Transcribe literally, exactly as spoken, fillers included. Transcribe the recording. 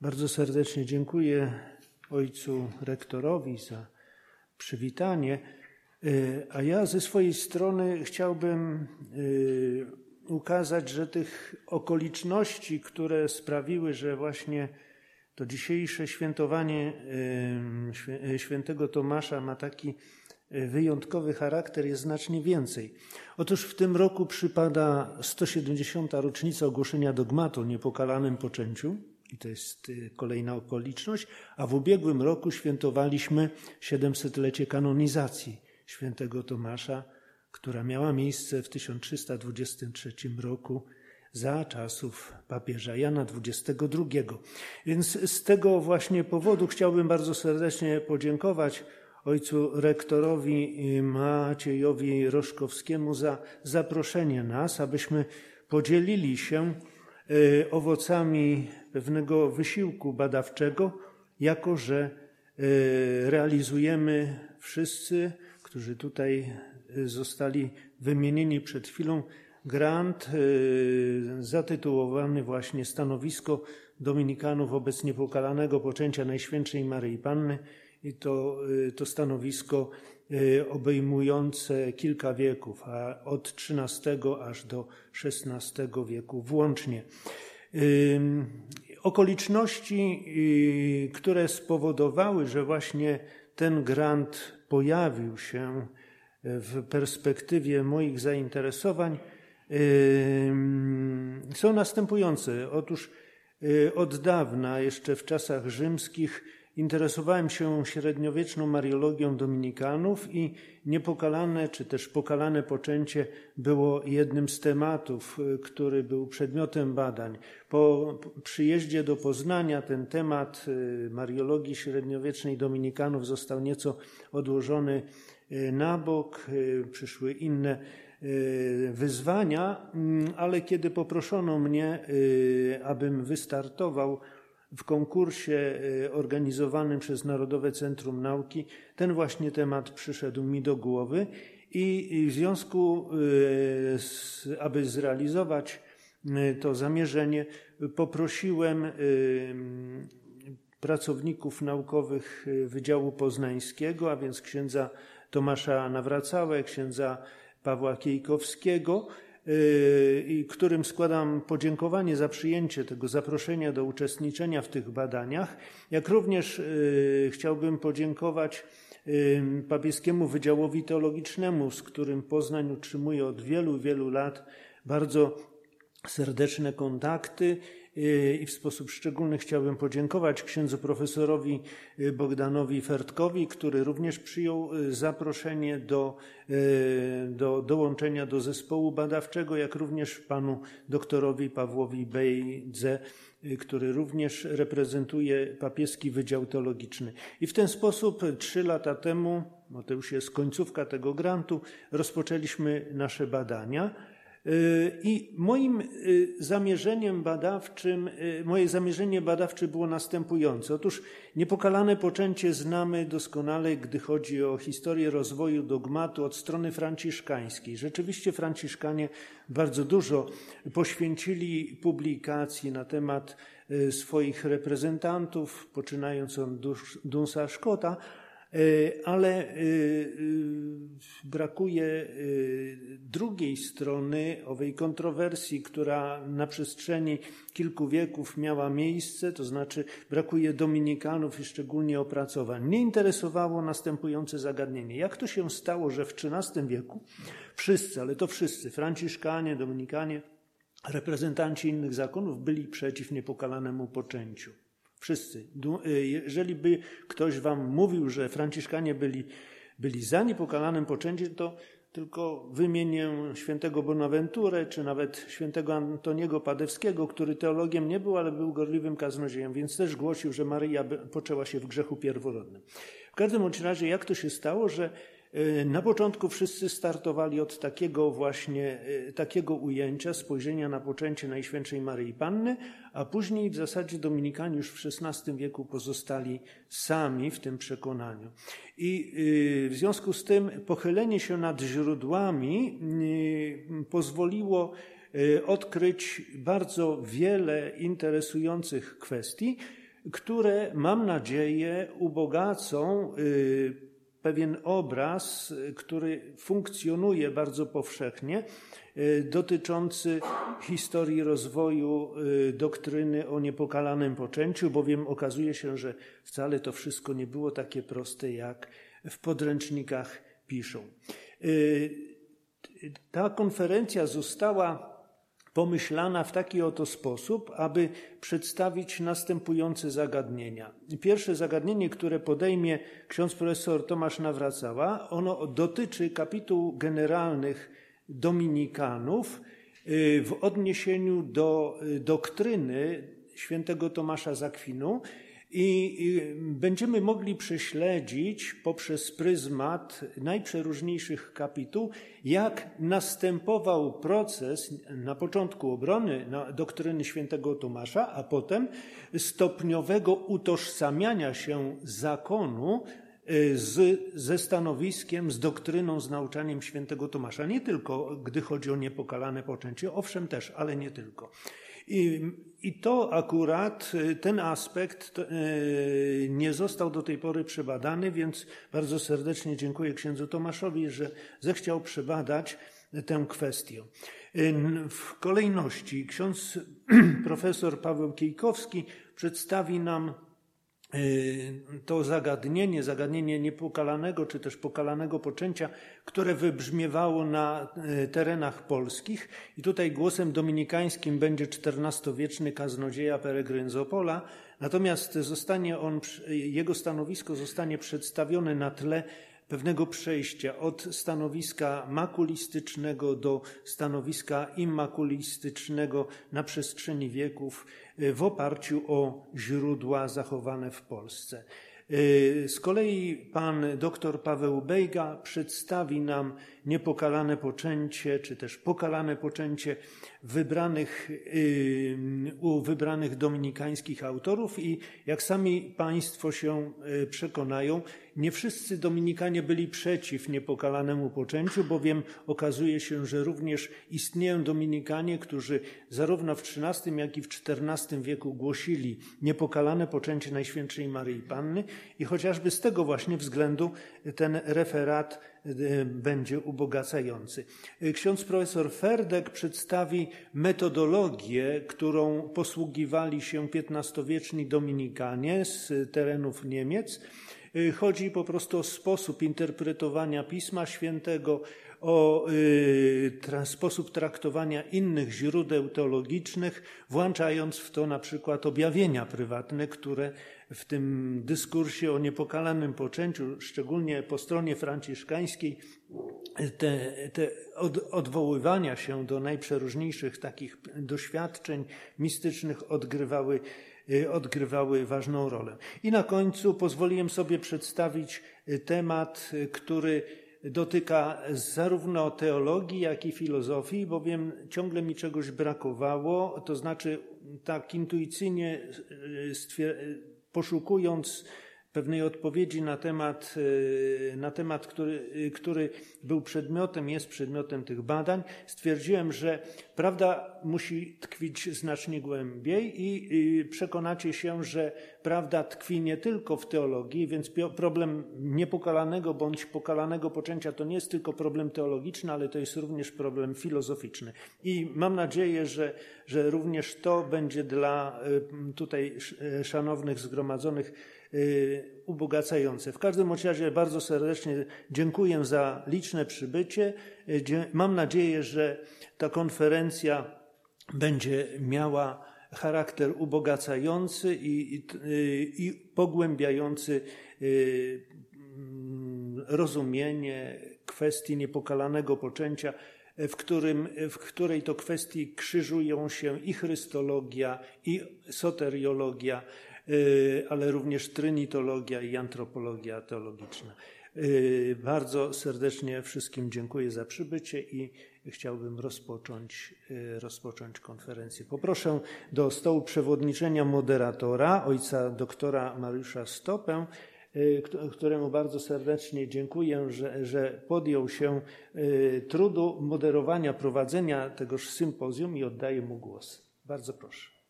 Bardzo serdecznie dziękuję ojcu rektorowi za przywitanie, a ja ze swojej strony chciałbym ukazać, że tych okoliczności, które sprawiły, że właśnie to dzisiejsze świętowanie świętego Tomasza ma taki wyjątkowy charakter, jest znacznie więcej. Otóż w tym roku przypada sto siedemdziesiąta rocznica ogłoszenia dogmatu o niepokalanym poczęciu i to jest kolejna okoliczność, a w ubiegłym roku świętowaliśmy siedemsetlecie kanonizacji świętego Tomasza, która miała miejsce w tysiąc trzysta dwudziestym trzecim roku za czasów papieża Jana dwudziestego drugiego. Więc z tego właśnie powodu chciałbym bardzo serdecznie podziękować ojcu rektorowi Maciejowi Roszkowskiemu za zaproszenie nas, abyśmy podzielili się owocami pewnego wysiłku badawczego, jako że realizujemy wszyscy, którzy tutaj zostali wymienieni przed chwilą, grant zatytułowany właśnie Stanowisko Dominikanów wobec niepokalanego poczęcia Najświętszej Maryi Panny. I to, to stanowisko obejmujące kilka wieków, a od trzynastego aż do szesnastego wieku włącznie. Okoliczności, które spowodowały, że właśnie ten grant pojawił się w perspektywie moich zainteresowań, są następujące. Otóż od dawna, jeszcze w czasach rzymskich, interesowałem się średniowieczną mariologią dominikanów i niepokalane czy też pokalane poczęcie było jednym z tematów, który był przedmiotem badań. Po przyjeździe do Poznania ten temat mariologii średniowiecznej dominikanów został nieco odłożony na bok, przyszły inne wyzwania, ale kiedy poproszono mnie, abym wystartował w konkursie organizowanym przez Narodowe Centrum Nauki, ten właśnie temat przyszedł mi do głowy i w związku, z, aby zrealizować to zamierzenie, poprosiłem pracowników naukowych Wydziału Poznańskiego, a więc księdza Tomasza Nawracałę, księdza Pawła Kiejkowskiego, i którym składam podziękowanie za przyjęcie tego zaproszenia do uczestniczenia w tych badaniach, jak również chciałbym podziękować Papieskiemu Wydziałowi Teologicznemu, z którym Poznań utrzymuje od wielu, wielu lat bardzo serdeczne kontakty i w sposób szczególny chciałbym podziękować księdzu profesorowi Bogdanowi Fertkowi, który również przyjął zaproszenie do, do dołączenia do zespołu badawczego, jak również panu doktorowi Pawłowi Bejdze, który również reprezentuje Papieski Wydział Teologiczny. I w ten sposób trzy lata temu, no to już jest końcówka tego grantu, rozpoczęliśmy nasze badania. I moim zamierzeniem badawczym, moje zamierzenie badawcze było następujące. Otóż niepokalane poczęcie znamy doskonale, gdy chodzi o historię rozwoju dogmatu od strony franciszkańskiej. Rzeczywiście Franciszkanie bardzo dużo poświęcili publikacji na temat swoich reprezentantów, poczynając od Dunsa Scotta, ale brakuje drugiej strony owej kontrowersji, która na przestrzeni kilku wieków miała miejsce, to znaczy brakuje dominikanów i szczególnie opracowań. Mnie interesowało następujące zagadnienie. Jak to się stało, że w trzynastym wieku wszyscy, ale to wszyscy, franciszkanie, dominikanie, reprezentanci innych zakonów byli przeciw niepokalanemu poczęciu? Wszyscy. Jeżeli by ktoś wam mówił, że franciszkanie byli, byli za niepokalanym poczęciem, to tylko wymienię świętego Bonaventurę, czy nawet świętego Antoniego Padewskiego, który teologiem nie był, ale był gorliwym kaznodziejem, więc też głosił, że Maryja poczęła się w grzechu pierworodnym. W każdym razie, jak to się stało, że na początku wszyscy startowali od takiego właśnie, takiego ujęcia, spojrzenia na poczęcie Najświętszej Maryi Panny, a później w zasadzie dominikanie już w szesnastym wieku pozostali sami w tym przekonaniu. I w związku z tym pochylenie się nad źródłami pozwoliło odkryć bardzo wiele interesujących kwestii, które, mam nadzieję, ubogacą pewien obraz, który funkcjonuje bardzo powszechnie, dotyczący historii rozwoju doktryny o niepokalanym poczęciu, bowiem okazuje się, że wcale to wszystko nie było takie proste, jak w podręcznikach piszą. Ta konferencja została pomyślana w taki oto sposób, aby przedstawić następujące zagadnienia. Pierwsze zagadnienie, które podejmie ksiądz profesor Tomasz Nawracała, ono dotyczy kapituł generalnych dominikanów w odniesieniu do doktryny świętego Tomasza z Akwinu i będziemy mogli prześledzić poprzez pryzmat najprzeróżniejszych kapituł, jak następował proces na początku obrony doktryny świętego Tomasza, a potem stopniowego utożsamiania się zakonu z, ze stanowiskiem, z doktryną, z nauczaniem świętego Tomasza. Nie tylko, gdy chodzi o niepokalane poczęcie, owszem też, ale nie tylko. I, I to akurat, ten aspekt nie został do tej pory przebadany, więc bardzo serdecznie dziękuję księdzu Tomaszowi, że zechciał przebadać tę kwestię. W kolejności ksiądz profesor Paweł Kiejkowski przedstawi nam to zagadnienie, zagadnienie niepokalanego czy też pokalanego poczęcia, które wybrzmiewało na terenach polskich. I tutaj głosem dominikańskim będzie czternastowieczny kaznodzieja Peregryn z Opola, natomiast zostanie on, jego stanowisko zostanie przedstawione na tle pewnego przejścia od stanowiska makulistycznego do stanowiska immakulistycznego na przestrzeni wieków w oparciu o źródła zachowane w Polsce. Z kolei pan dr Paweł Bejga przedstawi nam niepokalane poczęcie, czy też pokalane poczęcie wybranych, u wybranych dominikańskich autorów i jak sami państwo się przekonają, nie wszyscy dominikanie byli przeciw niepokalanemu poczęciu, bowiem okazuje się, że również istnieją dominikanie, którzy zarówno w trzynastym, jak i w czternastym wieku głosili niepokalane poczęcie Najświętszej Maryi Panny i chociażby z tego właśnie względu ten referat będzie ubogacający. Ksiądz profesor Ferdek przedstawi metodologię, którą posługiwali się piętnastowieczni dominikanie z terenów Niemiec. Chodzi po prostu o sposób interpretowania Pisma Świętego, o y, tra, sposób traktowania innych źródeł teologicznych, włączając w to na przykład objawienia prywatne, które w tym dyskursie o niepokalanym poczęciu, szczególnie po stronie franciszkańskiej, te, te od, odwoływania się do najprzeróżniejszych takich doświadczeń mistycznych odgrywały odgrywały ważną rolę. I na końcu pozwoliłem sobie przedstawić temat, który dotyka zarówno teologii, jak i filozofii, bowiem ciągle mi czegoś brakowało, to znaczy tak intuicyjnie poszukując pewnej odpowiedzi na temat, na temat który, który był przedmiotem, jest przedmiotem tych badań, stwierdziłem, że prawda musi tkwić znacznie głębiej i przekonacie się, że prawda tkwi nie tylko w teologii, więc problem niepokalanego bądź pokalanego poczęcia to nie jest tylko problem teologiczny, ale to jest również problem filozoficzny. I mam nadzieję, że, że również to będzie dla tutaj szanownych zgromadzonych ubogacające. W każdym razie bardzo serdecznie dziękuję za liczne przybycie. Mam nadzieję, że ta konferencja będzie miała charakter ubogacający i, i, i pogłębiający rozumienie kwestii niepokalanego poczęcia, w, którym, w której to kwestii krzyżują się i chrystologia, i soteriologia, ale również trynitologia i antropologia teologiczna. Bardzo serdecznie wszystkim dziękuję za przybycie i chciałbym rozpocząć, rozpocząć konferencję. Poproszę do stołu przewodniczenia moderatora, ojca doktora Mariusza Stopę, któremu bardzo serdecznie dziękuję, że, że podjął się trudu moderowania, prowadzenia tegoż sympozjum i oddaję mu głos. Bardzo proszę.